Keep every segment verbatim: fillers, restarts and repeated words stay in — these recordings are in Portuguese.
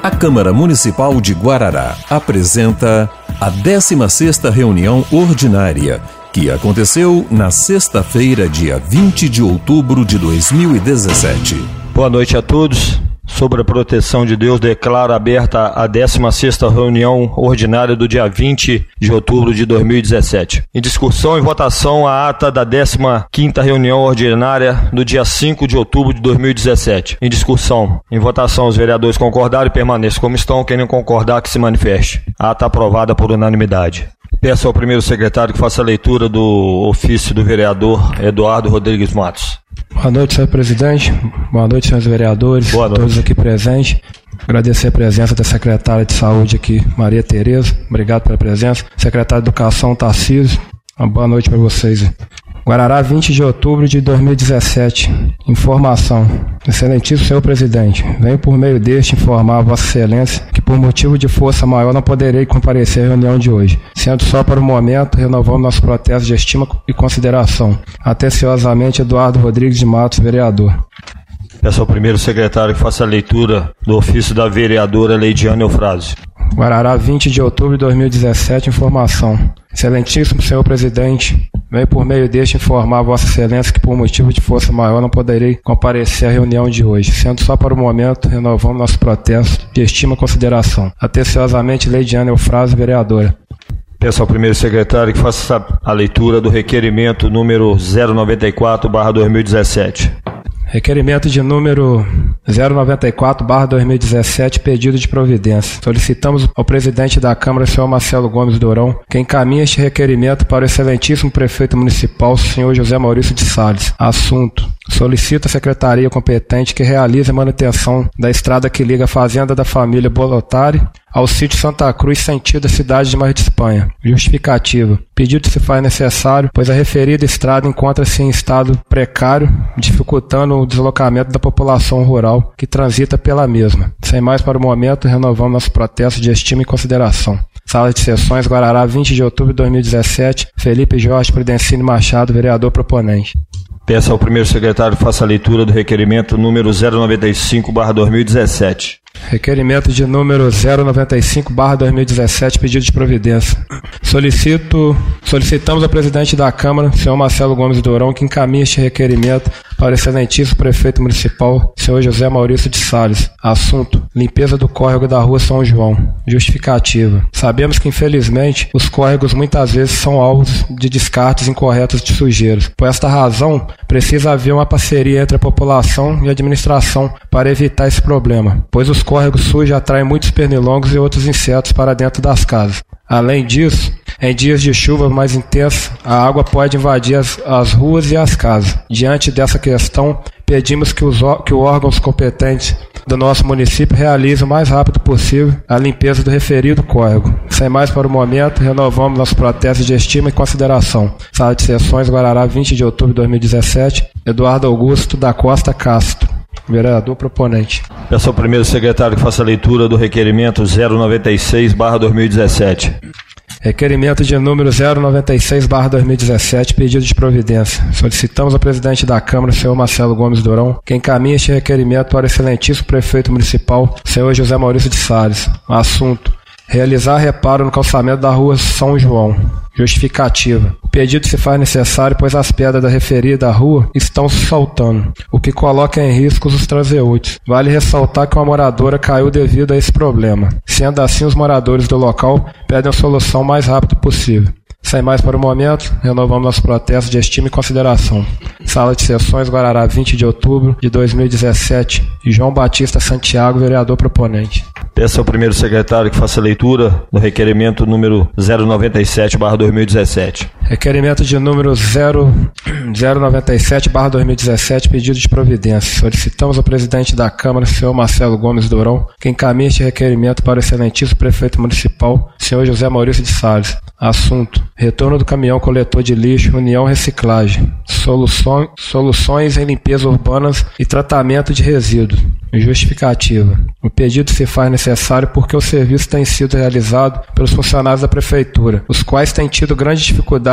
A Câmara Municipal de Guarará apresenta a décima sexta reunião ordinária, que aconteceu na sexta-feira, dia vinte de outubro de dois mil e dezessete. Boa noite a todos. Sobre a proteção de Deus, declaro aberta a décima sexta reunião ordinária do dia vinte de outubro de dois mil e dezessete. Em discussão e votação, a ata da décima quinta reunião ordinária do dia cinco de outubro de dois mil e dezessete. Em discussão, em votação, os vereadores concordaram e permaneçam como estão. Quem não concordar, que se manifeste. A ata aprovada por unanimidade. Peço ao primeiro secretário que faça a leitura do ofício do vereador Eduardo Rodrigues Matos. Boa noite, senhor presidente. Boa noite, senhores vereadores. Boa noite. Todos aqui presentes. Agradecer a presença da secretária de saúde aqui, Maria Tereza. Obrigado pela presença. Secretário de Educação, Tarcísio. Uma boa noite para vocês. Guarará, vinte de outubro de dois mil e dezessete. Informação. Excelentíssimo senhor presidente, venho por meio deste informar a vossa excelência que por motivo de força maior não poderei comparecer à reunião de hoje. Sendo só para o momento, renovamos nosso protesto de estima e consideração. Atenciosamente, Eduardo Rodrigues de Matos, vereador. Peço ao primeiro secretário que faça a leitura do ofício da vereadora Leidiane Eufrásio. Guarará, vinte de outubro de dois mil e dezessete, informação. Excelentíssimo senhor presidente, venho por meio deste informar a vossa excelência que por motivo de força maior não poderei comparecer à reunião de hoje. Sendo só para o momento, renovamos nosso protesto de estima e consideração. Atenciosamente, Leidiane Eufrásio, vereadora. Peço ao primeiro secretário que faça a leitura do requerimento número zero noventa e quatro barra dois mil e dezessete. Requerimento de número zero noventa e quatro barra dois mil e dezessete, pedido de providência. Solicitamos ao presidente da Câmara, senhor Marcelo Gomes Dourão, que encaminhe este requerimento para o excelentíssimo prefeito municipal, senhor José Maurício de Salles. Assunto: solicita a secretaria competente que realize a manutenção da estrada que liga a fazenda da família Bolotari ao sítio Santa Cruz, sentido a cidade de Mar de Espanha. Justificativa: pedido se faz necessário, pois a referida estrada encontra-se em estado precário, dificultando o deslocamento da população rural que transita pela mesma. Sem mais para o momento, renovamos nosso protesto de estima e consideração. Sala de Sessões, Guarará, vinte de outubro de dois mil e dezessete. Felipe Jorge Prudencini Machado, vereador proponente. Peço ao primeiro secretário que faça a leitura do requerimento número zero noventa e cinco barra dois mil e dezessete. Requerimento de número zero noventa e cinco barra dois mil e dezessete, pedido de providência. Solicito, solicitamos ao presidente da Câmara, senhor Marcelo Gomes Dourão, que encaminhe este requerimento para o excelentíssimo prefeito municipal, senhor José Maurício de Salles. Assunto: limpeza do córrego da rua São João. Justificativa: sabemos que, infelizmente, os córregos muitas vezes são alvos de descartes incorretos de sujeiras. Por esta razão, precisa haver uma parceria entre a população e a administração para evitar esse problema, pois os córregos sujos atraem muitos pernilongos e outros insetos para dentro das casas. Além disso, em dias de chuva mais intensa, a água pode invadir as, as ruas e as casas. Diante dessa questão, pedimos que os, que os órgãos competentes do nosso município realizem o mais rápido possível a limpeza do referido córrego. Sem mais para o momento, renovamos nosso protesto de estima e consideração. Sala de Sessões, Guarará, vinte de outubro de dois mil e dezessete. Eduardo Augusto da Costa Castro, vereador proponente. Peço ao primeiro secretário que faça a leitura do requerimento zero noventa e seis barra dois mil e dezessete. Requerimento de número zero noventa e seis barra dois mil e dezessete, pedido de providência. Solicitamos ao presidente da Câmara, senhor Marcelo Gomes Dourão, que encaminhe este requerimento para o excelentíssimo prefeito municipal, senhor José Maurício de Salles. Assunto: realizar reparo no calçamento da rua São João. Justificativa: o pedido se faz necessário, pois as pedras da referida rua estão se soltando, o que coloca em risco os transeuntes. Vale ressaltar que uma moradora caiu devido a esse problema. Sendo assim, os moradores do local pedem a solução o mais rápido possível. Sem mais para o momento, renovamos nosso protesto de estima e consideração. Sala de Sessões, Guarará, vinte de outubro de dois mil e dezessete. João Batista Santiago, vereador proponente. Peço ao primeiro secretário que faça a leitura do requerimento número zero noventa e sete barra dois mil e dezessete. Requerimento de número zero noventa e sete barra dois mil e dezessete, pedido de providência. Solicitamos ao presidente da Câmara, senhor Marcelo Gomes Dourão, que encaminhe este requerimento para o excelentíssimo prefeito municipal, senhor José Maurício de Salles. Assunto: retorno do caminhão coletor de lixo União Reciclagem. Soluções, soluções em limpeza urbanas e tratamento de resíduos. Justificativa: o pedido se faz necessário porque o serviço tem sido realizado pelos funcionários da Prefeitura, os quais têm tido grande dificuldade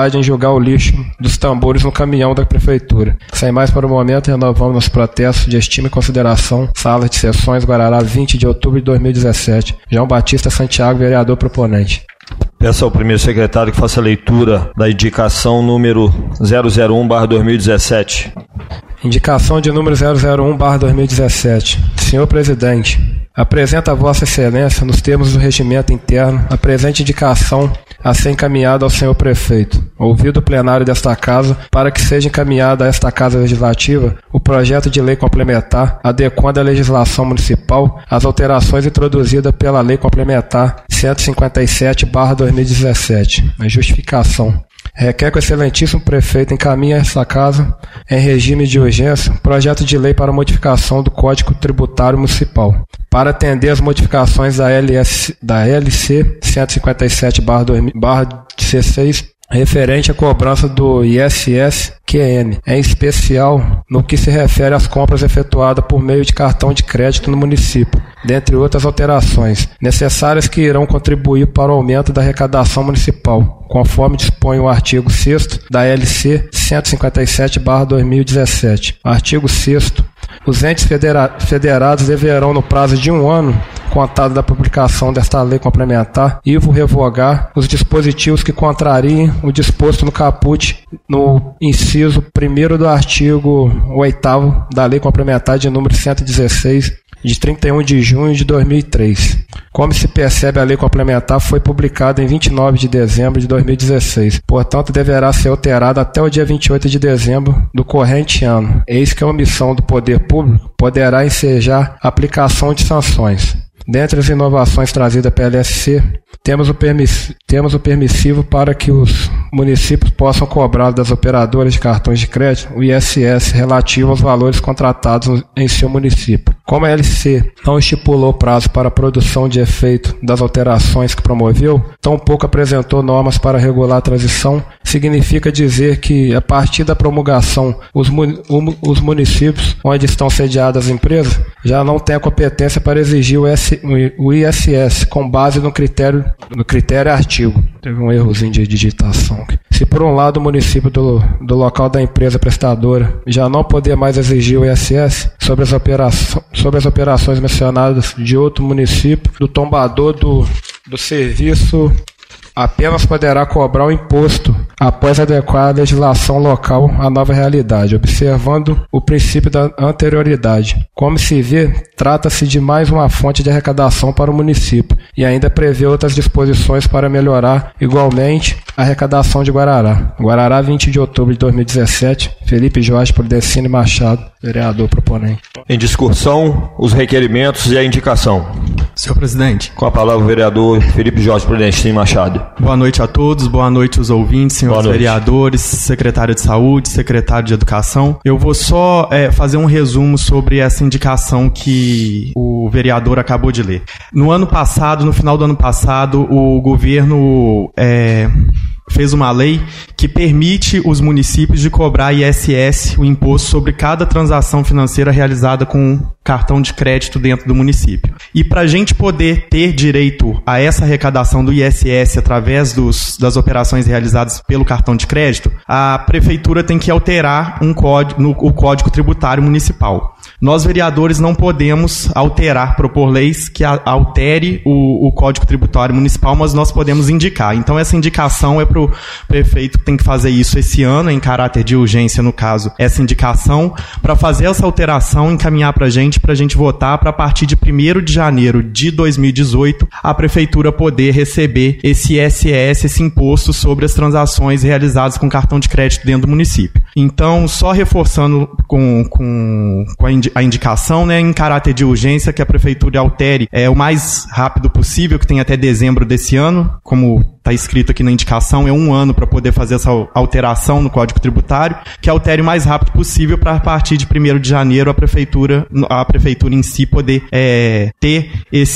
dificuldade em jogar o lixo dos tambores no caminhão da prefeitura. Sem mais para o momento, renovamos nosso protesto de estima e consideração. Sala de Sessões, Guarará, vinte de outubro de dois mil e dezessete. João Batista Santiago, vereador proponente. Peço ao primeiro secretário que faça a leitura da indicação número zero zero um barra dois mil e dezessete. Indicação de número zero zero um barra dois mil e dezessete. Senhor Presidente, apresenta a Vossa Excelência, nos termos do regimento interno, a presente indicação a ser encaminhada ao senhor Prefeito, ouvido o plenário desta Casa, para que seja encaminhada a esta Casa Legislativa o projeto de lei complementar, adequando a legislação municipal às alterações introduzidas pela Lei Complementar cento e cinquenta e sete barra dois mil e dezessete. A justificação. Requer que o excelentíssimo prefeito encaminhe a esta Casa, em regime de urgência, projeto de lei para modificação do Código Tributário Municipal, para atender as modificações da, L S, da L C cento e cinquenta e sete barra dezesseis, referente à cobrança do I S S Q N, em especial no que se refere às compras efetuadas por meio de cartão de crédito no município, dentre outras alterações, necessárias que irão contribuir para o aumento da arrecadação municipal, conforme dispõe o artigo sexto da L C cento e cinquenta e sete barra dois mil e dezessete. Artigo sexto. Os entes federa- federados deverão, no prazo de um ano, contado da publicação desta lei complementar, e revogar os dispositivos que contrariem o disposto no caput no inciso primeiro do artigo oitavo da lei complementar de número cento e dezesseis, de trinta e um de junho de dois mil e três. Como se percebe, a lei complementar foi publicada em vinte e nove de dezembro de dois mil e dezesseis. Portanto, deverá ser alterada até o dia vinte e oito de dezembro do corrente ano. Eis que a omissão do poder público poderá ensejar a aplicação de sanções. Dentre as inovações trazidas pela L S C, temos o, permiss- temos o permissivo para que os municípios possam cobrar das operadoras de cartões de crédito o I S S relativo aos valores contratados em seu município. Como a L C não estipulou prazo para a produção de efeito das alterações que promoveu, tampouco apresentou normas para regular a transição, significa dizer que, a partir da promulgação, os, mun- os municípios onde estão sediadas as empresas já não têm a competência para exigir o, S- o I S S com base no critério, no critério artigo. Teve um errozinho de digitação. Se por um lado o município do, do local da empresa prestadora já não poder mais exigir o I S S sobre as, operações, sobre as operações mencionadas de outro município, do tombador do, do serviço apenas poderá cobrar o imposto após adequar a legislação local à nova realidade, observando o princípio da anterioridade. Como se vê, trata-se de mais uma fonte de arrecadação para o município e ainda prevê outras disposições para melhorar igualmente a arrecadação de Guarará. Guarará, vinte de outubro de dois mil e dezessete, Felipe Jorge Prudecini Machado, vereador proponente. Em discussão, os requerimentos e a indicação. Senhor presidente. Com a palavra o vereador Felipe Jorge Prudecini Machado. Boa noite a todos, boa noite aos ouvintes, senhores vereadores, secretário de Saúde, secretário de Educação. Eu vou só é, fazer um resumo sobre essa indicação que o vereador acabou de ler. No ano passado, no final do ano passado, o governo é, fez uma lei que permite os municípios de cobrar I S S, o imposto sobre cada transação financeira realizada com cartão de crédito dentro do município. E para a gente poder ter direito a essa arrecadação do I S S através dos, das operações realizadas pelo cartão de crédito, a prefeitura tem que alterar um código, no, o Código Tributário Municipal. Nós, vereadores, não podemos alterar, propor leis que a, altere o, o Código Tributário Municipal, mas nós podemos indicar. Então, essa indicação é para o prefeito que tem que fazer isso esse ano, em caráter de urgência, no caso, essa indicação, para fazer essa alteração, encaminhar para a gente, para a gente votar, para a partir de primeiro de janeiro de dois mil e dezoito, a prefeitura poder receber esse I S S, esse imposto sobre as transações realizadas com cartão de crédito dentro do município. Então, só reforçando com, com, com a, indi- a indicação, né, em caráter de urgência, que a prefeitura altere é, o mais rápido possível, que tem até dezembro desse ano, como está escrito aqui na indicação, é um ano para poder fazer essa alteração no Código Tributário, que altere o mais rápido possível para, a partir de primeiro de janeiro, a prefeitura, a prefeitura em si poder é, ter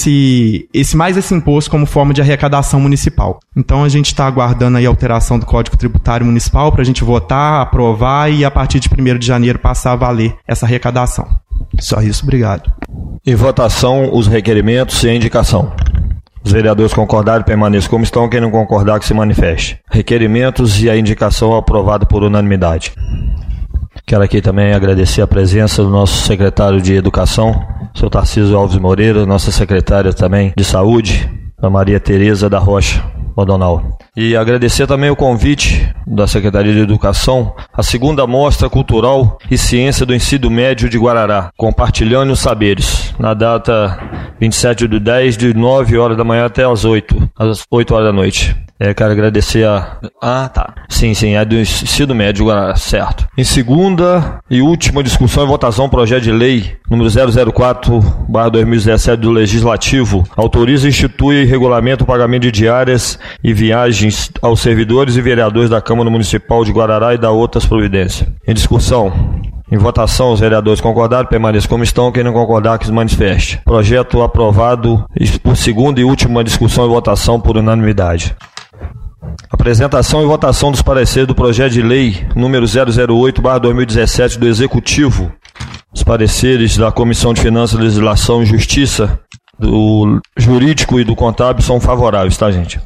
esse, esse mais esse imposto como forma de arrecadação municipal. Então, a gente está aguardando aí a alteração do Código Tributário Municipal para a gente votar, aprovar e, a partir de primeiro de janeiro, passar a valer essa arrecadação. Só isso, obrigado. Em votação, os requerimentos e a indicação. Os vereadores concordarem, permaneçam como estão. Quem não concordar, que se manifeste. Requerimentos e a indicação aprovada por unanimidade. Quero aqui também agradecer a presença do nosso secretário de Educação, seu Tarcísio Alves Moreira, nossa secretária também de Saúde, a Maria Tereza da Rocha Bordonal. E agradecer também o convite da Secretaria de Educação à segunda Mostra Cultural e Ciência do Ensino Médio de Guarará, Compartilhando os Saberes, na data vinte e sete do dez, de nove horas da manhã até as oito, às oito horas da noite. É, quero agradecer a... Ah, tá. Sim, sim, é do ensino médio, certo. Em segunda e última discussão e votação, projeto de lei número zero zero quatro barra dois mil e dezessete do Legislativo, autoriza, institui e regulamenta o pagamento de diárias e viagens aos servidores e vereadores da Câmara Municipal de Guarará e da outras providências. Em discussão. Em votação, os vereadores concordaram, permaneçam como estão. Quem não concordar, que se manifeste. Projeto aprovado por segunda e última discussão e votação por unanimidade. Apresentação e votação dos pareceres do projeto de lei número zero zero oito barra dois mil e dezessete do Executivo. Os pareceres da Comissão de Finanças, Legislação e Justiça, do Jurídico e do Contábil são favoráveis, tá, gente?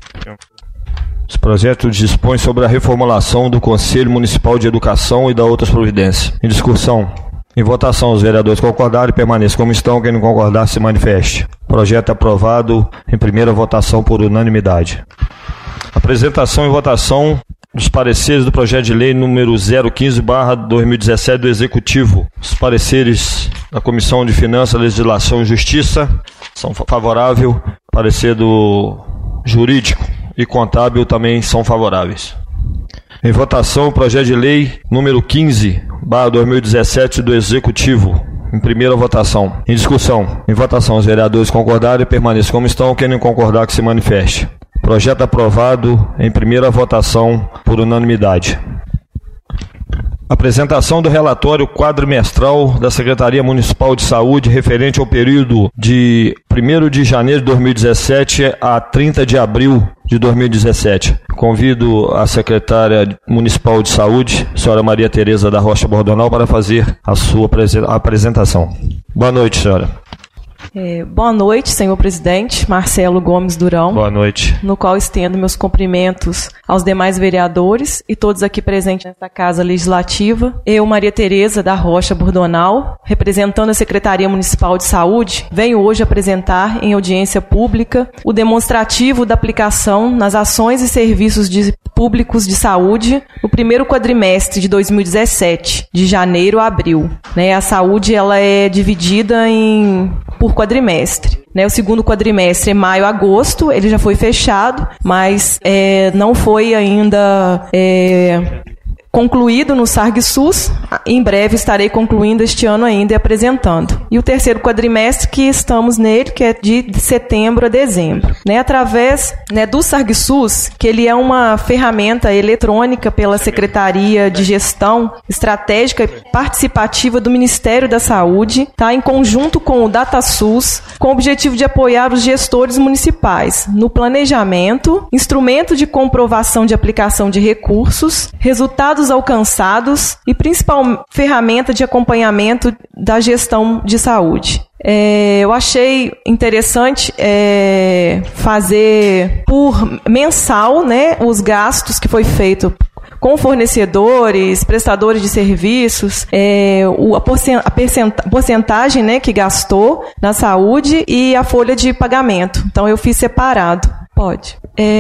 Esse projeto dispõe sobre a reformulação do Conselho Municipal de Educação e da outras providências. Em discussão. Em votação, os vereadores concordarem, permaneçam como estão. Quem não concordar, se manifeste. Projeto aprovado em primeira votação por unanimidade. Apresentação e votação dos pareceres do projeto de lei número zero quinze barra dois mil e dezessete do Executivo. Os pareceres da Comissão de Finanças, Legislação e Justiça são favoráveis. Parecer do Jurídico e Contábil também são favoráveis. Em votação, o projeto de lei número quinze barra dois mil e dezessete do Executivo. Em primeira votação. Em discussão. Em votação, os vereadores concordarem, permaneçam como estão. Quem não concordar, que se manifeste. Projeto aprovado em primeira votação por unanimidade. Apresentação do relatório quadrimestral da Secretaria Municipal de Saúde referente ao período de primeiro de janeiro de dois mil e dezessete a trinta de abril de dois mil e dezessete. Convido a secretária municipal de saúde, senhora Maria Tereza da Rocha Bordonal, para fazer a sua apresentação. Boa noite, senhora. É, boa noite, senhor presidente Marcelo Gomes Durão. Boa noite. No qual estendo meus cumprimentos aos demais vereadores e todos aqui presentes nesta Casa Legislativa. Eu, Maria Tereza da Rocha Bordonal, representando a Secretaria Municipal de Saúde, venho hoje apresentar em audiência pública o demonstrativo da aplicação nas ações e serviços de públicos de saúde no primeiro quadrimestre de dois mil e dezessete, de janeiro a abril. Né, a saúde ela é dividida em por quadrimestre. Né, o segundo quadrimestre é maio a agosto, ele já foi fechado, mas é, não foi ainda é, concluído no SARG-SUS. Em breve estarei concluindo este ano ainda e apresentando. E o terceiro quadrimestre que estamos nele, que é de setembro a dezembro. Né, através né, do SARG-SUS, que ele é uma ferramenta eletrônica pela Secretaria de Gestão Estratégica e Participativa do Ministério da Saúde, tá, em conjunto com o DataSUS, com o objetivo de apoiar os gestores municipais no planejamento, instrumento de comprovação de aplicação de recursos, resultados alcançados e principal ferramenta de acompanhamento da gestão de saúde. É, eu achei interessante é, fazer por mensal, né, os gastos que foi feito com fornecedores, prestadores de serviços, é, o, a, porcent, a percenta, porcentagem né, que gastou na saúde e a folha de pagamento. Então eu fiz separado. Pode.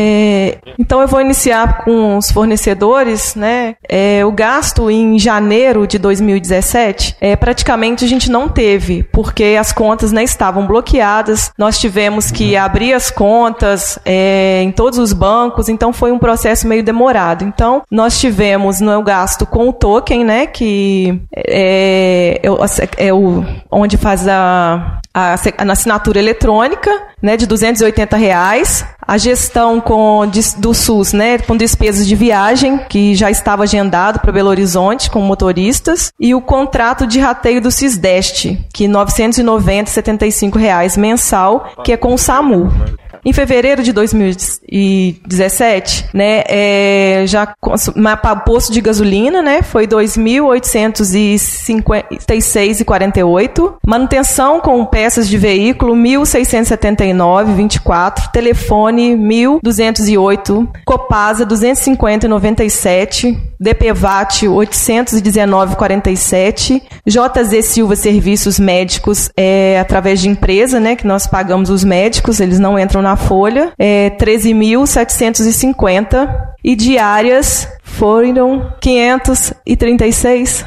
É, então eu vou iniciar com os fornecedores, né? É, o gasto em janeiro de dois mil e dezessete, é, praticamente a gente não teve, porque as contas né, estavam bloqueadas, nós tivemos que abrir as contas é, em todos os bancos, então foi um processo meio demorado. Então nós tivemos no gasto com o token, né? Que é, é, é o, onde faz a, a, a assinatura eletrônica, né? De duzentos e oitenta reais. A gestão com, do SUS, né, com despesas de viagem, que já estava agendado para Belo Horizonte com motoristas, e o contrato de rateio do Cisdeste, que é novecentos e noventa reais e setenta e cinco reais mensal, que é com o SAMU. Em fevereiro de dois mil e dezessete, né, é, já o posto de gasolina, né, foi dois mil oitocentos e cinquenta e seis reais e quarenta e oito centavos. Manutenção com peças de veículo mil seiscentos e setenta e nove reais e vinte e quatro centavos. Telefone mil duzentos e oito. Copasa duzentos e cinquenta reais e noventa e sete centavos. D P V A T oitocentos e dezenove reais e quarenta e sete centavos. J Z Silva Serviços Médicos é através de empresa, né, que nós pagamos os médicos, eles não entram na folha, é treze mil setecentos e cinquenta. E diárias foram quinhentos e trinta e seis.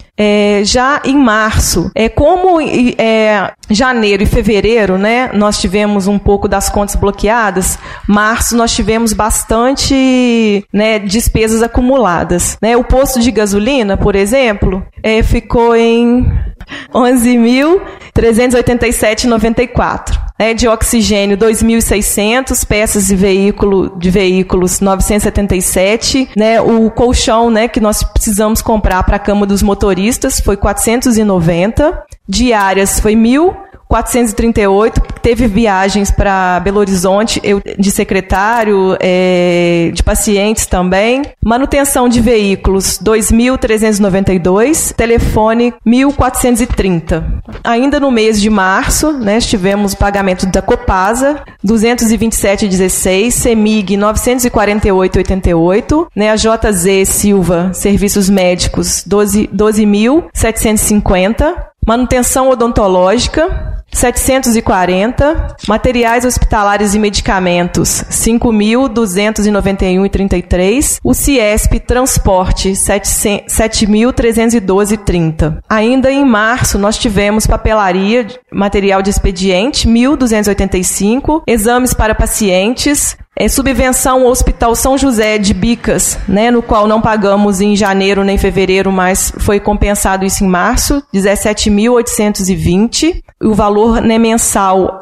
É, já em março, é, como é, janeiro e fevereiro, né, nós tivemos um pouco das contas bloqueadas, março nós tivemos bastante, né, despesas acumuladas. Né? O posto de gasolina, por exemplo, é, ficou em onze mil trezentos e oitenta e sete reais e noventa e quatro centavos. É, de oxigênio dois mil e seiscentos, peças de veículo de veículos novecentos e setenta e sete, né? O colchão, né, que nós precisamos comprar para a cama dos motoristas foi quatrocentos e noventa, diárias foi mil quatrocentos e trinta e oito, teve viagens para Belo Horizonte, eu, de secretário, é, de pacientes também. Manutenção de veículos, dois mil trezentos e noventa e dois, telefone, mil quatrocentos e trinta. Ainda no mês de março, né, tivemos o pagamento da Copasa, duzentos e vinte e sete reais e dezesseis centavos, CEMIG, novecentos e quarenta e oito reais e oitenta e oito, né, a J Z Silva Serviços Médicos, doze mil setecentos e cinquenta, manutenção odontológica, setecentos e quarenta, materiais hospitalares e medicamentos, cinco mil duzentos e noventa e um reais e trinta e três, o Ciesp Transporte, sete mil trezentos e doze reais e trinta centavos. Ainda em março, nós tivemos papelaria, material de expediente, mil duzentos e oitenta e cinco, exames para pacientes, É, subvenção ao Hospital São José de Bicas, né, no qual não pagamos em janeiro nem fevereiro, mas foi compensado isso em março, dezessete mil oitocentos e vinte. O valor, né, mensal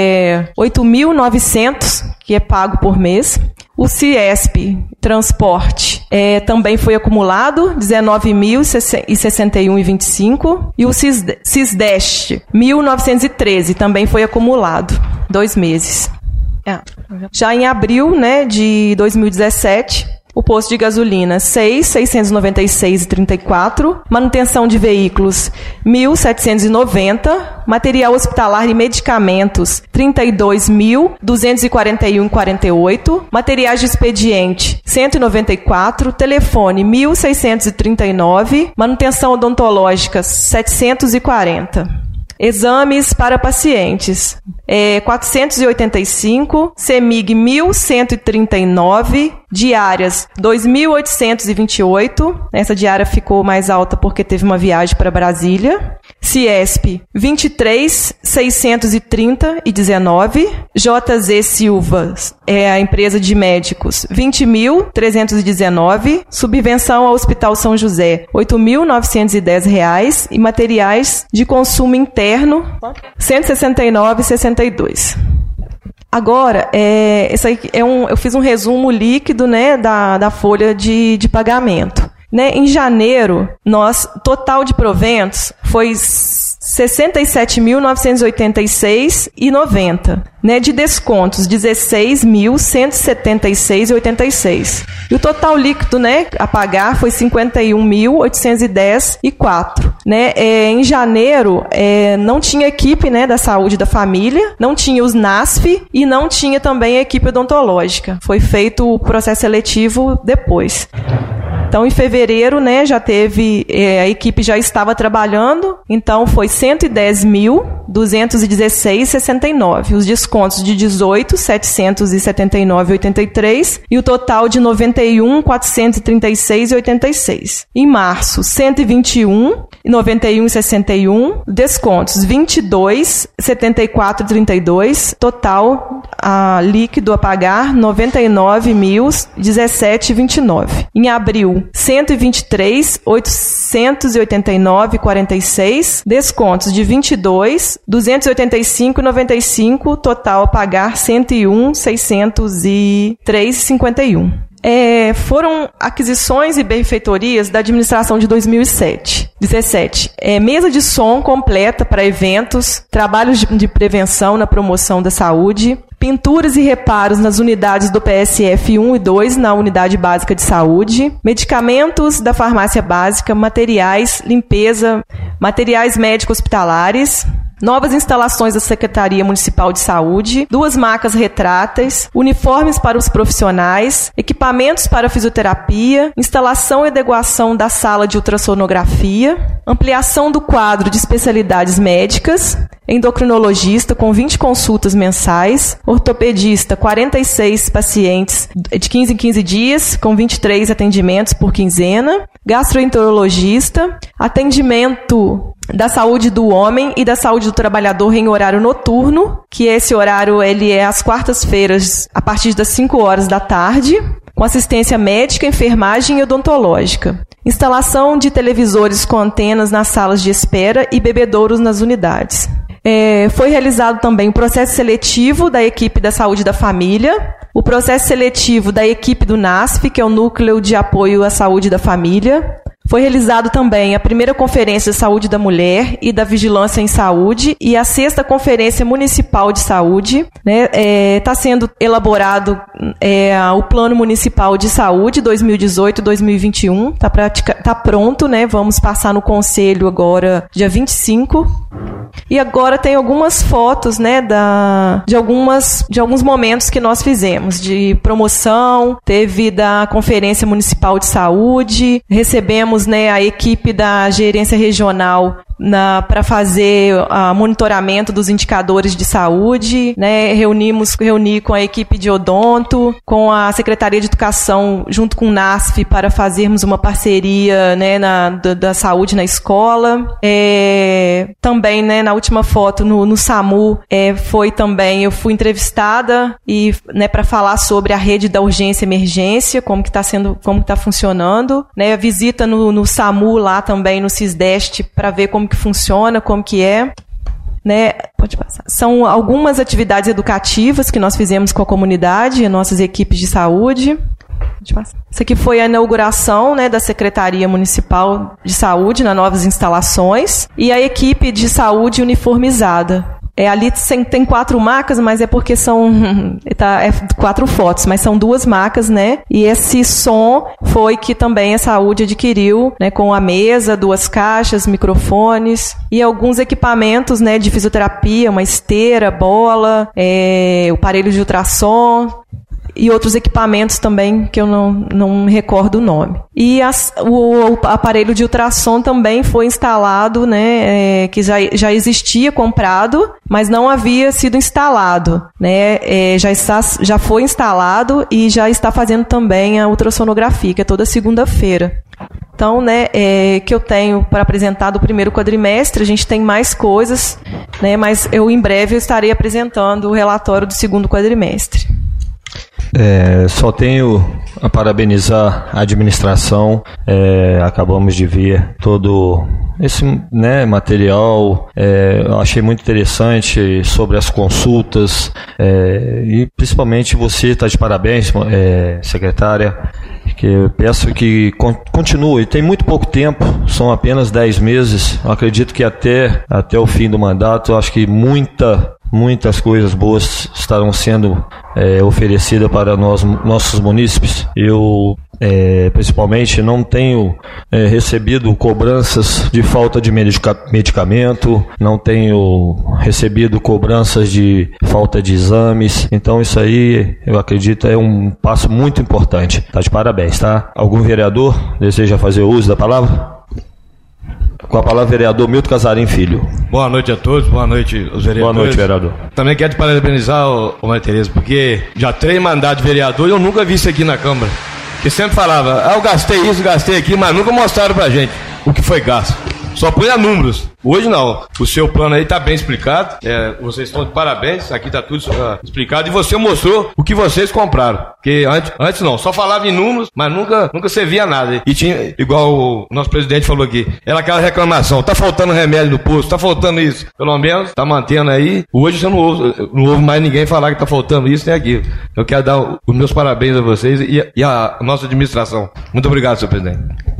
é oito mil e novecentos, que é pago por mês. O Ciesp Transporte é, também foi acumulado, dezenove mil e sessenta e um reais e vinte e cinco. E o Cisdeste, mil novecentos e treze, também foi acumulado, dois meses. É. Já em abril, né, de dois mil e dezessete, o posto de gasolina seis mil seiscentos e noventa e seis reais e trinta e quatro, manutenção de veículos mil setecentos e noventa, material hospitalar e medicamentos trinta e dois mil duzentos e quarenta e um reais e quarenta e oito, materiais de expediente cento e noventa e quatro, telefone mil seiscentos e trinta e nove, manutenção odontológica setecentos e quarenta. Exames para pacientes, é, quatrocentos e oitenta e cinco, CEMIG mil cento e trinta e nove, diárias dois mil oitocentos e vinte e oito, essa diária ficou mais alta porque teve uma viagem para Brasília. Ciesp vinte e três mil seiscentos e trinta e dezenove, J Z Silva, é a empresa de médicos, vinte mil trezentos e dezenove, subvenção ao Hospital São José, oito mil novecentos e dez reais e materiais de consumo interno, cento e sessenta e nove reais e sessenta e dois. Agora, é, esse aí é um, eu fiz um resumo líquido, né, da, da folha de, de pagamento. Né, em janeiro, nós, total de proventos foi sessenta e sete mil novecentos e oitenta e seis reais e noventa centavos. Né, de descontos, dezesseis mil cento e setenta e seis reais e oitenta e seis centavos. E o total líquido, né, a pagar foi cinquenta e um mil oitocentos e dez reais e quatro centavos. Né, é, em janeiro, é, não tinha equipe, né, da saúde da família, não tinha os N A S F e não tinha também a equipe odontológica. Foi feito o processo seletivo depois. Então, em fevereiro, né, já teve, é, a equipe já estava trabalhando, então foi cento e dez mil duzentos e dezesseis reais e sessenta e nove. Os descontos de dezoito mil setecentos e setenta e nove reais e oitenta e três e o total de noventa e um mil quatrocentos e trinta e seis reais e oitenta e seis. Em março, cento e vinte e um reais e noventa e um reais e sessenta e um, descontos vinte e dois reais e setenta e quatro reais e trinta e dois, total a líquido a pagar noventa e nove mil dezessete reais e vinte e nove. Em abril, cento e vinte e três mil oitocentos e oitenta e nove reais e quarenta e seis, descontos de vinte e dois, duzentos e oitenta e cinco reais e noventa e cinco, total a pagar cento e um mil seiscentos e três reais e cinquenta e um. É, foram aquisições e benfeitorias da administração de dois mil e dezessete. É, mesa de som completa para eventos, trabalhos de, de prevenção na promoção da saúde, pinturas e reparos nas unidades do P S F um e dois, na Unidade Básica de Saúde, medicamentos da farmácia básica, materiais, limpeza, materiais médico-hospitalares, novas instalações da Secretaria Municipal de Saúde, duas macas retráteis, uniformes para os profissionais, equipamentos para fisioterapia, instalação e adequação da sala de ultrassonografia, ampliação do quadro de especialidades médicas, endocrinologista com vinte consultas mensais, ortopedista quarenta e seis pacientes de quinze em quinze dias, com vinte e três atendimentos por quinzena, gastroenterologista, atendimento da saúde do homem e da saúde do trabalhador em horário noturno, que esse horário ele é às quartas-feiras, a partir das cinco horas da tarde, com assistência médica, enfermagem e odontológica. Instalação de televisores com antenas nas salas de espera e bebedouros nas unidades. É, foi realizado também o processo seletivo da equipe da saúde da família, o processo seletivo da equipe do NASF, que é o Núcleo de Apoio à Saúde da Família. Foi realizado também a primeira Conferência de Saúde da Mulher e da Vigilância em Saúde e a sexta Conferência Municipal de Saúde. Né? É, tá sendo elaborado é, o Plano Municipal de Saúde dois mil e dezoito a dois mil e vinte e um. Está tá pronto, né? Vamos passar no Conselho agora, dia vinte e cinco. E agora tem algumas fotos, né, da, de, algumas, de alguns momentos que nós fizemos, de promoção, teve da Conferência Municipal de Saúde, recebemos, né, a equipe da Gerência Regional para fazer o uh, monitoramento dos indicadores de saúde, né? Reunimos, reuni com a equipe de odonto, com a Secretaria de Educação, junto com o NASF, para fazermos uma parceria, né, na, da, da saúde na escola. É, também, né, na última foto, no, no SAMU, é, foi também, eu fui entrevistada e, né, para falar sobre a rede da urgência e emergência, como que está sendo, como está funcionando, né? A visita no, no SAMU lá também, no CISDEST, para ver como que funciona, como que é, né? Pode passar. São algumas atividades educativas que nós fizemos com a comunidade e nossas equipes de saúde. Pode passar. Isso aqui foi a inauguração, né, da Secretaria Municipal de Saúde nas novas instalações e a equipe de saúde uniformizada. É, ali tem quatro macas, mas é porque são tá, é quatro fotos, mas são duas macas, né? E esse som foi que também a saúde adquiriu, né? Com a mesa, duas caixas, microfones e alguns equipamentos, né? De fisioterapia, uma esteira, bola, é, o aparelho de ultrassom e outros equipamentos também que eu não, não me recordo o nome. E as, o, o aparelho de ultrassom também foi instalado, né, é, que já, já existia comprado, mas não havia sido instalado. Né, é, já, está, já foi instalado e já está fazendo também a ultrassonografia, que é toda segunda-feira. Então, né, é, que eu tenho para apresentar do primeiro quadrimestre, a gente tem mais coisas, né, mas eu em breve eu estarei apresentando o relatório do segundo quadrimestre. É, só tenho a parabenizar a administração, é, acabamos de ver todo esse, né, material, é, eu achei muito interessante sobre as consultas, é, e principalmente você está de parabéns, é, secretária, que eu peço que continue, tem muito pouco tempo, são apenas dez meses, eu acredito que até, até o fim do mandato, eu acho que muita Muitas coisas boas estarão sendo é, oferecidas para nós, nossos munícipes. Eu, é, principalmente, não tenho é, recebido cobranças de falta de medica- medicamento, não tenho recebido cobranças de falta de exames. Então, isso aí, eu acredito, é um passo muito importante. Tá de parabéns, tá? Algum vereador deseja fazer uso da palavra? Com a palavra, vereador Milton Casarim Filho. Boa noite a todos, boa noite os vereadores. Boa noite, vereador. Também quero te parabenizar, ô, ô Maria Tereza, porque já três mandatos de vereador e eu nunca vi isso aqui na Câmara. Que sempre falava, ah, eu gastei isso, gastei aquilo, mas nunca mostraram pra gente o que foi gasto. Só punha números. Hoje não. O seu plano aí está bem explicado. É, vocês estão de parabéns. Aqui está tudo uh, explicado. E você mostrou o que vocês compraram. Porque antes, antes não. Só falava em números, mas nunca, nunca você via nada. E tinha, igual o nosso presidente falou aqui, era aquela reclamação. Tá faltando remédio no posto, tá faltando isso. Pelo menos tá mantendo aí. Hoje você não ouve, não ouve mais ninguém falar que tá faltando isso nem aquilo. Eu quero dar os meus parabéns a vocês e, e a nossa administração. Muito obrigado, senhor presidente.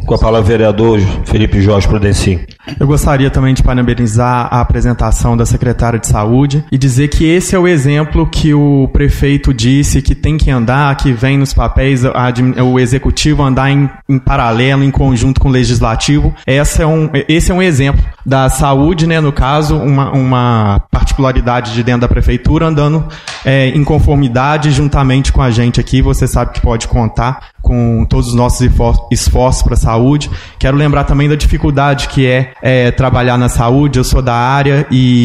Com a palavra, vereador Felipe Jorge Prudencio. Eu gostaria também de parabenizar a apresentação da secretária de Saúde e dizer que esse é o exemplo que o prefeito disse que tem que andar, que vem nos papéis, a, o executivo andar em, em paralelo, em conjunto com o legislativo. Esse é um, esse é um exemplo da saúde, né, no caso, uma, uma particularidade de dentro da prefeitura, andando é, em conformidade juntamente com a gente aqui. Você sabe que pode contar com todos os nossos esforços para a saúde. Quero lembrar também da dificuldade que é, é trabalhar na saúde. Eu sou da área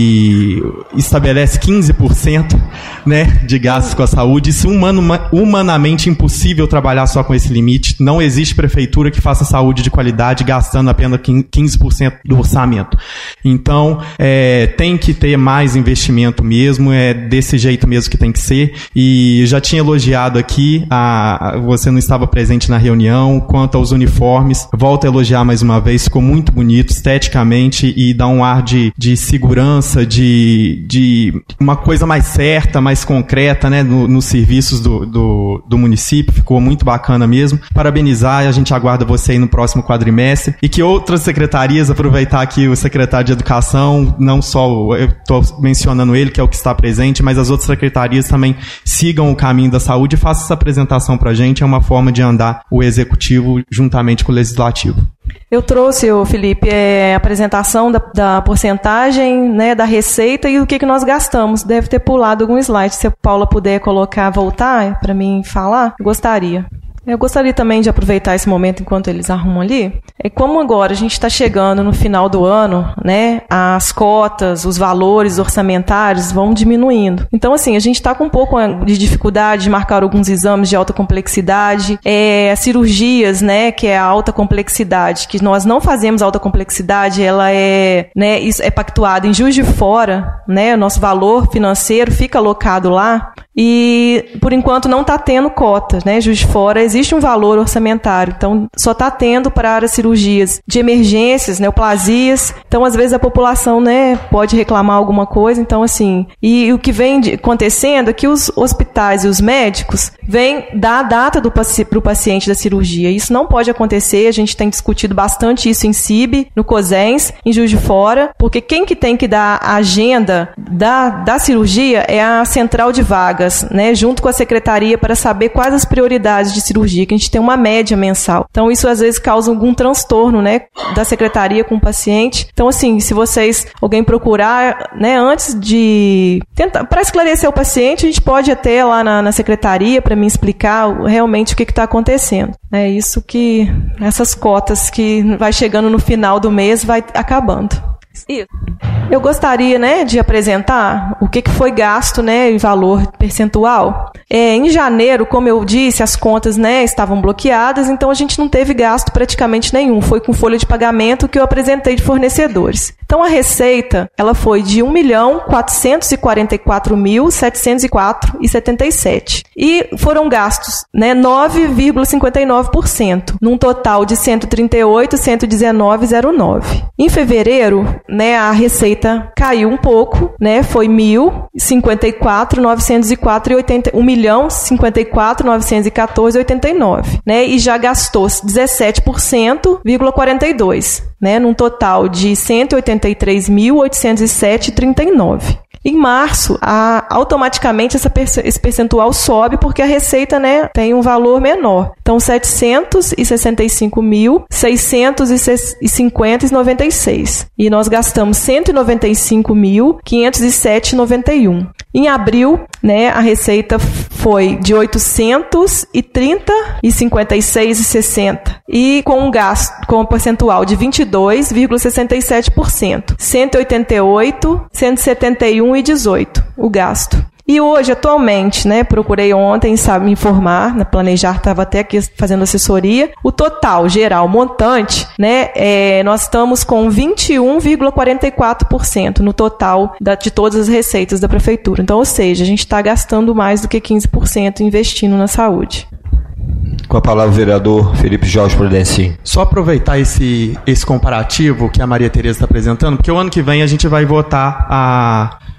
e estabelece quinze por cento, né, de gastos com a saúde. Isso é humano, humanamente impossível trabalhar só com esse limite. Não existe prefeitura que faça saúde de qualidade gastando apenas quinze por cento do orçamento. Então, é, tem que ter mais investimento mesmo, é desse jeito mesmo que tem que ser. E eu já tinha elogiado aqui, a, a, você não estava presente na reunião, quanto aos uniformes. Volto a elogiar mais uma vez, ficou muito bonito esteticamente e dá um ar de, de segurança, de, de uma coisa mais certa, mais concreta, né, no, nos serviços do, do, do município. Ficou muito bacana mesmo. Parabenizar, e a gente aguarda você aí no próximo quadrimestre. E que outras secretarias, aproveitar aqui o secretário de Educação, não só, eu estou mencionando ele, que é o que está presente, mas as outras secretarias também sigam o caminho da saúde e façam essa apresentação para a gente. É uma forma de andar o executivo juntamente com o legislativo. Eu trouxe, ô Felipe, é, a apresentação da, da porcentagem, né, da receita e o que, que nós gastamos. Deve ter pulado algum slide. Se a Paula puder colocar, voltar para mim falar, eu gostaria. Eu gostaria também de aproveitar esse momento enquanto eles arrumam ali. É como agora a gente está chegando no final do ano, né? As cotas, os valores orçamentários vão diminuindo. Então, assim, a gente está com um pouco de dificuldade de marcar alguns exames de alta complexidade, é, cirurgias, né? Que é a alta complexidade, que nós não fazemos alta complexidade, ela é, né? Isso é pactuada em Juiz de Fora, né? O nosso valor financeiro fica alocado lá e, por enquanto, não está tendo cotas, né? Juiz de Fora existe um valor orçamentário, então só está tendo para áreas cirurgias de emergências, neoplasias, então às vezes a população, né, pode reclamar alguma coisa, então assim, e, e o que vem de, acontecendo é que os hospitais e os médicos vêm dar a data para o paciente da cirurgia, isso não pode acontecer, a gente tem discutido bastante isso em C I B, no COSENS, em Juiz de Fora, porque quem que tem que dar a agenda da, da cirurgia é a central de vagas, né, junto com a secretaria para saber quais as prioridades de cirurgia, que a gente tem uma média mensal. Então, isso às vezes causa algum transtorno, né, da secretaria com o paciente. Então, assim, se vocês, alguém procurar, né, antes de tentar, para esclarecer o paciente, a gente pode até lá na, na secretaria para me explicar realmente o que está acontecendo. É isso que, essas cotas que vai chegando no final do mês, vai acabando. Isso. Eu gostaria, né, de apresentar o que, que foi gasto, né, em valor percentual. É, em janeiro, como eu disse, as contas, né, estavam bloqueadas, então a gente não teve gasto praticamente nenhum. Foi com folha de pagamento que eu apresentei de fornecedores. Então a receita, ela foi de um milhão quatrocentos e quarenta e quatro mil setecentos e quatro reais e setenta e sete centavos. E foram gastos, né, nove vírgula cinquenta e nove por cento, num total de cento e trinta e oito mil cento e dezenove vírgula zero nove. Em fevereiro, né, a receita caiu um pouco, né, foi mil cinquenta e quatro mil novecentos e quatro reais e oitenta, um milhão cinquenta e quatro mil novecentos e quatorze reais e oitenta e nove, né, e já gastou dezessete por cento, vírgula quarenta e dois, né, num total de cento e oitenta e três mil oitocentos e sete reais e trinta e nove. Em março, a, automaticamente essa, esse percentual sobe porque a receita, né, tem um valor menor. Então, setecentos e sessenta e cinco mil seiscentos e cinquenta reais e noventa e seis. E nós gastamos cento e noventa e cinco mil quinhentos e sete reais e noventa e um. Em abril, né, a receita foi de oitocentos e trinta e cinquenta e seis reais e sessenta centavos. E com um gasto, com um percentual de vinte e dois vírgula sessenta e sete por cento. cento e oitenta e oito, cento e setenta e um e dezoito o gasto. E hoje, atualmente, né, procurei ontem, sabe, me informar, na Planejar estava até aqui fazendo assessoria, o total geral, montante, né, é, nós estamos com vinte e um vírgula quarenta e quatro por cento no total da, de todas as receitas da prefeitura. Então, ou seja, a gente está gastando mais do que quinze por cento investindo na saúde. Com a palavra o vereador Felipe Jorge Prudencio. Só aproveitar esse, esse comparativo que a Maria Tereza está apresentando, porque o ano que vem a gente vai votar a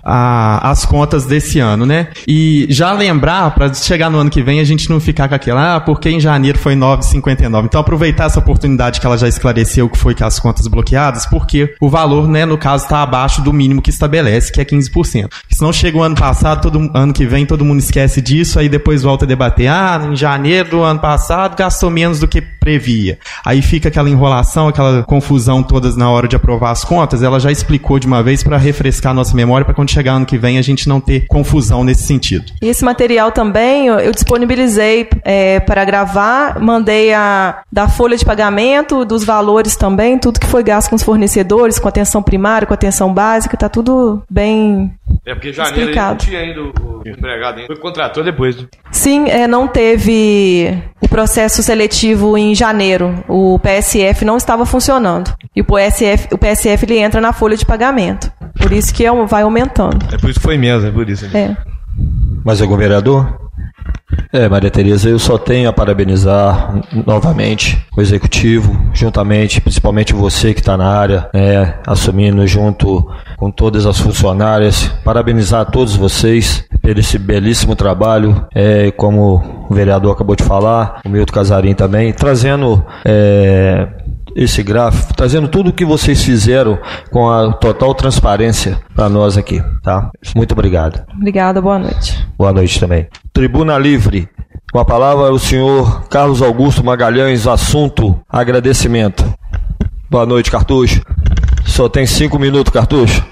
a, as contas desse ano, né? E já lembrar, para chegar no ano que vem, a gente não ficar com aquela, ah, porque em janeiro foi nove vírgula cinquenta e nove. Então, aproveitar essa oportunidade que ela já esclareceu que foi com as contas bloqueadas, porque o valor, né, no caso, está abaixo do mínimo que estabelece, que é quinze por cento. Senão chega o ano passado, todo ano que vem, todo mundo esquece disso, aí depois volta a debater, ah, em janeiro do ano passado gastou menos do que previa. Aí fica aquela enrolação, aquela confusão todas na hora de aprovar as contas. Ela já explicou de uma vez para refrescar a nossa memória, para quando chegar ano que vem a gente não ter confusão nesse sentido. E esse material também eu disponibilizei é, para gravar, mandei a da folha de pagamento, dos valores também, tudo que foi gasto com os fornecedores, com atenção primária, com atenção básica, tá tudo bem É porque janeiro explicado. Não tinha ainda o empregado ainda. Foi contratou depois. Né? Sim, é, não teve o processo seletivo em janeiro. O P S F não estava funcionando. E o P S F, o P S F ele entra na folha de pagamento. Por isso que é, vai aumentando. É por isso que foi mesmo, é por isso. É. Mais algum vereador? É, Maria Tereza, eu só tenho a parabenizar novamente o Executivo, juntamente, principalmente você que está na área, né, assumindo junto com todas as funcionárias. Parabenizar a todos vocês por esse belíssimo trabalho, é, como o vereador acabou de falar, o Milton Casarim também, trazendo... É, esse gráfico, trazendo tudo o que vocês fizeram com a total transparência para nós aqui, tá? Muito obrigado. Obrigada, boa noite. Boa noite também. Tribuna Livre. Com a palavra o senhor Carlos Augusto Magalhães, assunto agradecimento. Boa noite, Cartucho. Só tem cinco minutos, Cartucho.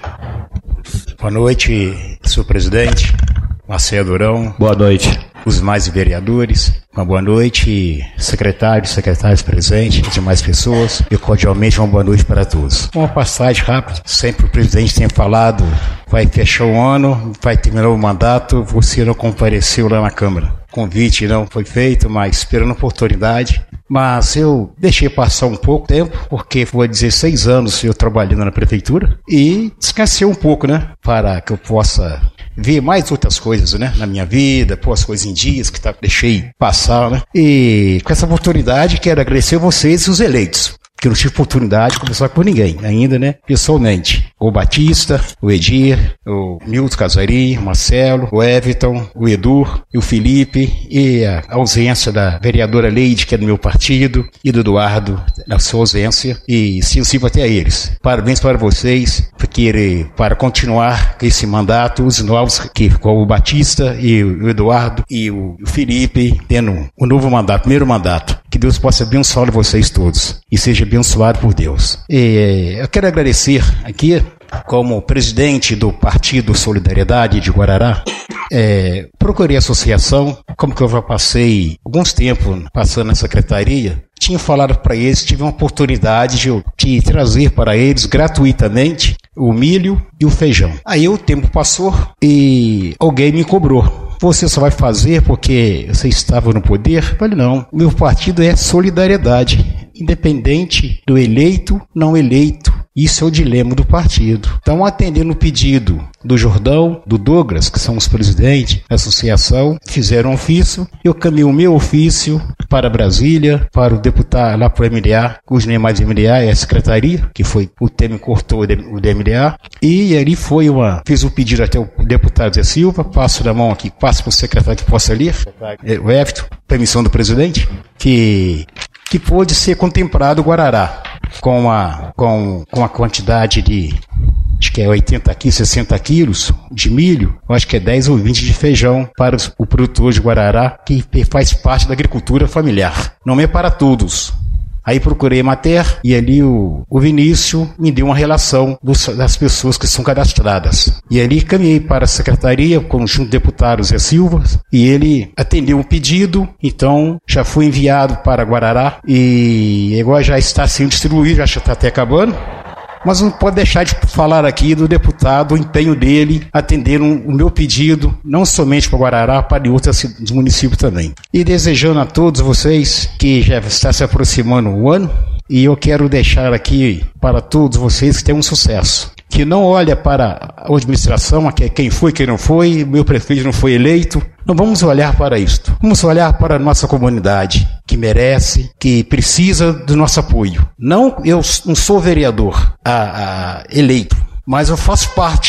Boa noite, senhor presidente, Marcelo Durão. Boa noite. Os demais vereadores. Uma boa noite, secretários, secretários presentes, as demais pessoas. E cordialmente uma boa noite para todos. Uma passagem rápida. Sempre o presidente tem falado, vai fechar o ano, vai terminar o mandato, você não compareceu lá na Câmara. Convite não foi feito, mas esperando a oportunidade. Mas eu deixei passar um pouco tempo, porque foi dezesseis anos eu trabalhando na prefeitura, e descansei um pouco, né, para que eu possa ver mais outras coisas, né, na minha vida, pôr as coisas em dias que tá, deixei passar, né. E com essa oportunidade quero agradecer a vocês e os eleitos, que eu não tive oportunidade de conversar com ninguém ainda, né, pessoalmente. O Batista, o Edir, o Milton Casarim, o Marcelo, o Everton, o Edu e o Felipe, e a ausência da vereadora Leide, que é do meu partido, e do Eduardo, na sua ausência, e sensível até a eles. Parabéns para vocês, porque para continuar esse mandato, os novos, que com o Batista e o Eduardo e o Felipe, tendo o novo mandato, primeiro mandato. Que Deus possa abençoar vocês todos e seja abençoado por Deus. E eu quero agradecer aqui, como presidente do Partido Solidariedade de Guarará, é, procurei a associação, como que eu já passei alguns tempos passando na secretaria, tinha falado para eles, tive uma oportunidade de, de trazer para eles gratuitamente o milho e o feijão. Aí o tempo passou e alguém me cobrou. Você só vai fazer porque você estava no poder? Eu falei, não, o meu partido é solidariedade, independente do eleito, não eleito. Isso é o dilema do partido. Então, atendendo o pedido do Jordão, do Douglas, que são os presidentes da associação, fizeram um ofício. Eu caminhei o meu ofício para Brasília, para o deputado lá para o M D A, cujo nem mais M D A é a secretaria, que foi o Temer cortou o D M D A. E ali foi uma... Fiz o pedido até o deputado Zé Silva, passo na mão aqui, passo para o secretário que possa ler, o Everton, permissão do presidente, que... que pôde ser contemplado o Guarará com a, com, com a quantidade de, acho que é oitenta quilos, sessenta quilos de milho, eu acho que é dez ou vinte de feijão para os, o produtor de Guarará, que faz parte da agricultura familiar. Não é para todos. Aí procurei a Mater e ali o, o Vinícius me deu uma relação dos, das pessoas que são cadastradas. E ali caminhei para a secretaria com junto deputado Zé Silva e ele atendeu o pedido, então já foi enviado para Guarará e agora já está sendo distribuído, já está até acabando. Mas não pode deixar de falar aqui do deputado, o empenho dele, atender um, o meu pedido, não somente para Guarará, para outros municípios também. E desejando a todos vocês que já está se aproximando o ano, e eu quero deixar aqui para todos vocês que tenham um sucesso. Que não olha para a administração, quem foi, quem não foi, meu prefeito não foi eleito. Não vamos olhar para isto. Vamos olhar para a nossa comunidade, que merece, que precisa do nosso apoio. Não, eu não sou vereador a, a, eleito, mas eu faço parte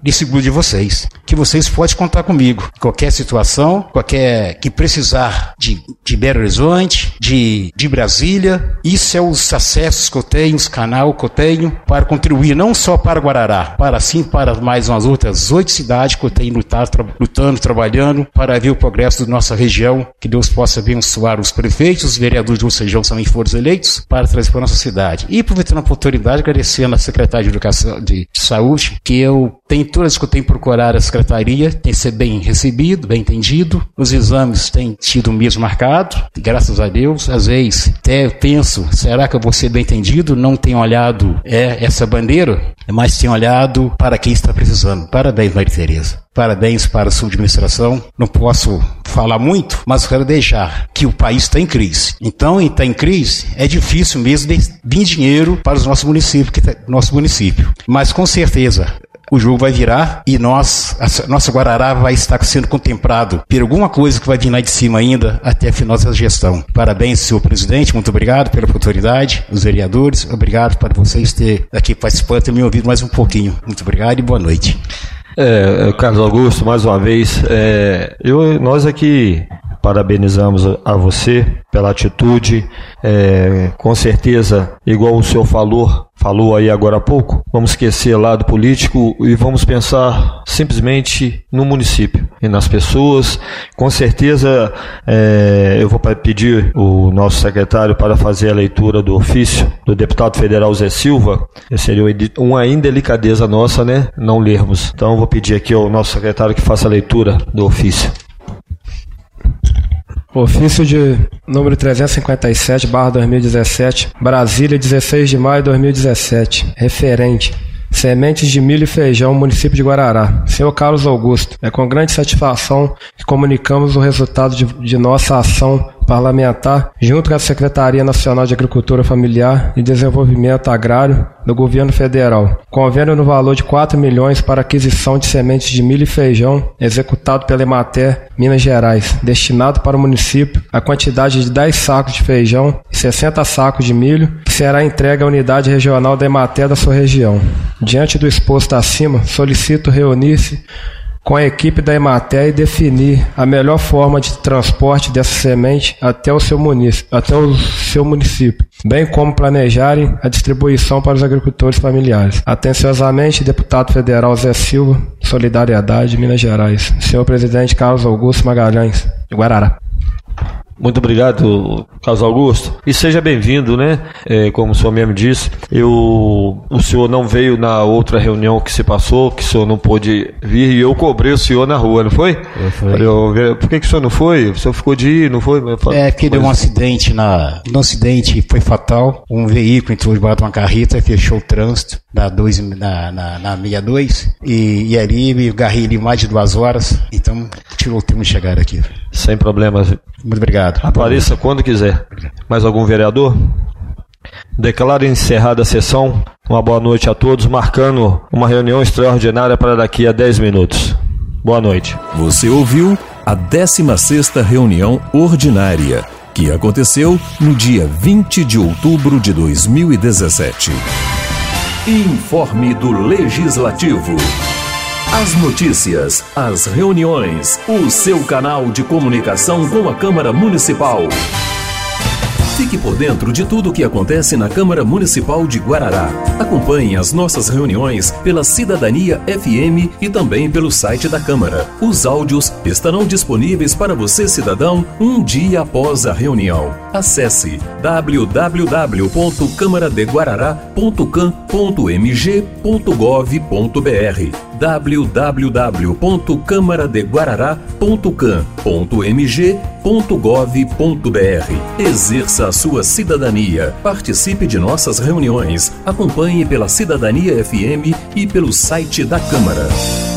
de seguro de vocês, que vocês podem contar comigo. Qualquer situação, qualquer que precisar de, de Belo Horizonte, de, de Brasília, isso é os acessos que eu tenho, os canais que eu tenho para contribuir não só para Guarará, para sim para mais umas outras oito cidades que eu tenho lutado, tra, lutando, trabalhando para ver o progresso da nossa região, que Deus possa abençoar os prefeitos, os vereadores de nossa região também foram eleitos para trazer para a nossa cidade. E aproveitando a oportunidade, agradecendo a secretária de Educação de Saúde, que eu tenho todas que eu tenho procurado a secretaria, tem sido bem recebido, bem entendido, os exames têm tido o mesmo marcado, graças a Deus. Às vezes até penso, será que eu vou ser bem entendido? Não tenho olhado é, essa bandeira, mas tenho olhado para quem está precisando. Parabéns, Maria Tereza. Parabéns para a sua administração. Não posso falar muito, mas quero deixar que o país está em crise. Então, em estar em crise, é difícil mesmo vir dinheiro para os nossos municípios, que tá, nosso município. Mas com certeza o jogo vai virar e nós, a nossa Guarará vai estar sendo contemplado por alguma coisa que vai vir lá de cima ainda até a final dessa gestão. Parabéns, senhor presidente, muito obrigado pela oportunidade, os vereadores, obrigado para vocês terem aqui participando, ter me ouvido mais um pouquinho. Muito obrigado e boa noite. É, Carlos Augusto, mais uma vez, é, eu, nós aqui parabenizamos a você pela atitude, é, com certeza, igual o senhor falou, falou aí agora há pouco, vamos esquecer o lado político e vamos pensar simplesmente no município e nas pessoas. Com certeza, é, eu vou pedir o nosso secretário para fazer a leitura do ofício do deputado federal Zé Silva. Seria uma indelicadeza nossa, né, não lermos. Então, eu vou pedir aqui ao nosso secretário que faça a leitura do ofício. Ofício de número trezentos e cinquenta e sete barra dois mil e dezessete, Brasília, dezesseis de maio de dois mil e dezessete. Referente: sementes de milho e feijão, município de Guarará. Senhor Carlos Augusto, é com grande satisfação que comunicamos o resultado de, de nossa ação parlamentar, junto com a Secretaria Nacional de Agricultura Familiar e Desenvolvimento Agrário do Governo Federal. Convênio no valor de quatro milhões para aquisição de sementes de milho e feijão, executado pela Emater, Minas Gerais, destinado para o município a quantidade de dez sacos de feijão e sessenta sacos de milho, que será entregue à unidade regional da Emater da sua região. Diante do exposto acima, solicito reunir-se com a equipe da Emater e definir a melhor forma de transporte dessa semente até o seu município, até o seu município, bem como planejarem a distribuição para os agricultores familiares. Atenciosamente, deputado federal Zé Silva, Solidariedade, Minas Gerais. Senhor presidente Carlos Augusto Magalhães, de Guarará. Muito obrigado, Carlos Augusto. E seja bem-vindo, né? É, como o senhor mesmo disse, eu, o senhor não veio na outra reunião que se passou, que o senhor não pôde vir, e eu cobrei o senhor na rua, não foi? Eu fui. Falei, eu, por que, que o senhor não foi? O senhor ficou de ir, não foi? É, porque deu um acidente, na, um acidente foi fatal, um veículo entrou debaixo de uma carreta, fechou o trânsito na, dois, na, na, na sessenta e dois, e, e ali me agarrei ali mais de duas horas, então tirou o tempo de chegar aqui. Sem problemas. Muito obrigado. Apareça quando quiser. Mais algum vereador? Declaro encerrada a sessão. Uma boa noite a todos, marcando uma reunião extraordinária para daqui a dez minutos. Boa noite. Você ouviu a décima sexta reunião ordinária, que aconteceu no dia vinte de outubro de dois mil e dezessete. Informe do Legislativo. As notícias, as reuniões, o seu canal de comunicação com a Câmara Municipal. Fique por dentro de tudo o que acontece na Câmara Municipal de Guarará. Acompanhe as nossas reuniões pela Cidadania F M e também pelo site da Câmara. Os áudios estarão disponíveis para você, cidadão, um dia após a reunião. Acesse w w w ponto câmara de guarará ponto cam ponto m g ponto gov ponto b r w w w ponto câmara de guarará ponto cam ponto m g ponto gov ponto b r. Exerça a sua cidadania. Participe de nossas reuniões. Acompanhe pela Cidadania F M e pelo site da Câmara.